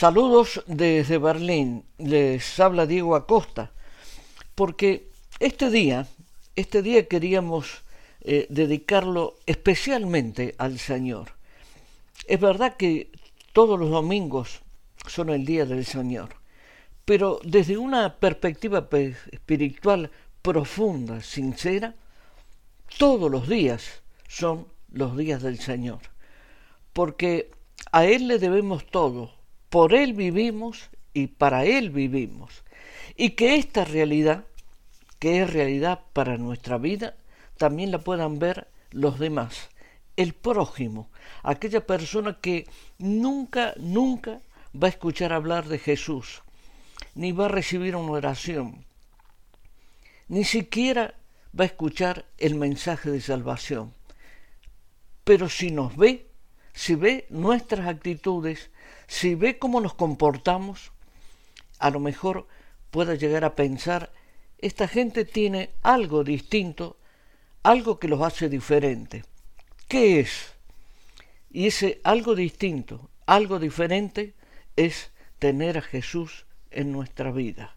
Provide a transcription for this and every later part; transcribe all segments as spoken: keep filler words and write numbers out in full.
Saludos desde Berlín, les habla Diego Acosta, porque este día, este día queríamos eh, dedicarlo especialmente al Señor. Es verdad que todos los domingos son el día del Señor, pero desde una perspectiva espiritual profunda, sincera, todos los días son los días del Señor, porque a Él le debemos todo, por Él vivimos y para Él vivimos, y que esta realidad, que es realidad para nuestra vida, también la puedan ver los demás, el prójimo, aquella persona que nunca, nunca va a escuchar hablar de Jesús, ni va a recibir una oración, ni siquiera va a escuchar el mensaje de salvación. Pero si nos ve, si ve nuestras actitudes, si ve cómo nos comportamos, a lo mejor pueda llegar a pensar, esta gente tiene algo distinto, algo que los hace diferente. ¿Qué es? Y ese algo distinto, algo diferente, es tener a Jesús en nuestra vida.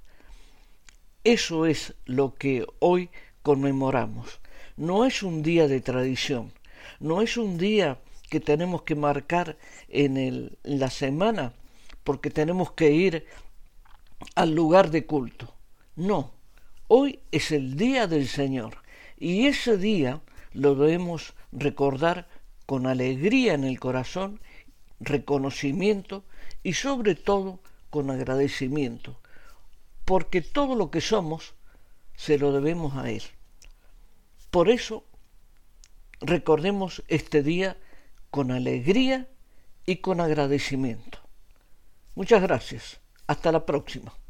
Eso es lo que hoy conmemoramos. No es un día de tradición, no es un día que tenemos que marcar en, el, en la semana porque tenemos que ir al lugar de culto. No, hoy es el día del Señor y ese día lo debemos recordar con alegría en el corazón, reconocimiento y sobre todo con agradecimiento, porque todo lo que somos se lo debemos a Él. Por eso recordemos este día con alegría y con agradecimiento. Muchas gracias. Hasta la próxima.